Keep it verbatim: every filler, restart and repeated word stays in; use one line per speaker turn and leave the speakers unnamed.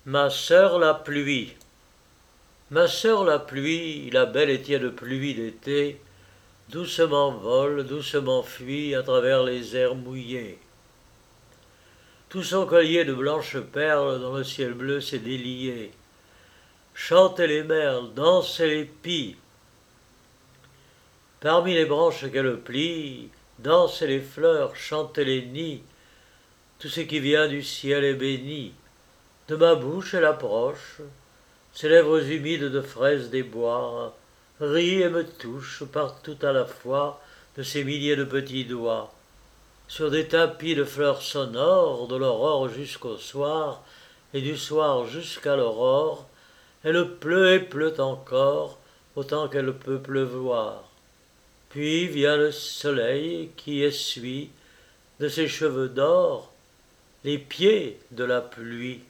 Ma sœur la pluie. Ma sœur la pluie, la belle et tiède pluie d'été, doucement vole, doucement fuit à travers les airs mouillés. Tout son collier de blanches perles dans le ciel bleu s'est délié. Chantent les merles, dansent les pies. Parmi les branches qu'elle plie, dansent les fleurs, chantent les nids. Tout ce qui vient du ciel est béni. De ma bouche elle approche, ses lèvres humides de fraises des bois, rit et me touche partout à la fois de ses milliers de petits doigts. Sur des tapis de fleurs sonores, de l'aurore jusqu'au soir, et du soir jusqu'à l'aurore, elle pleut et pleut encore, autant qu'elle peut pleuvoir. Puis vient le soleil qui essuie de ses cheveux d'or les pieds de la pluie.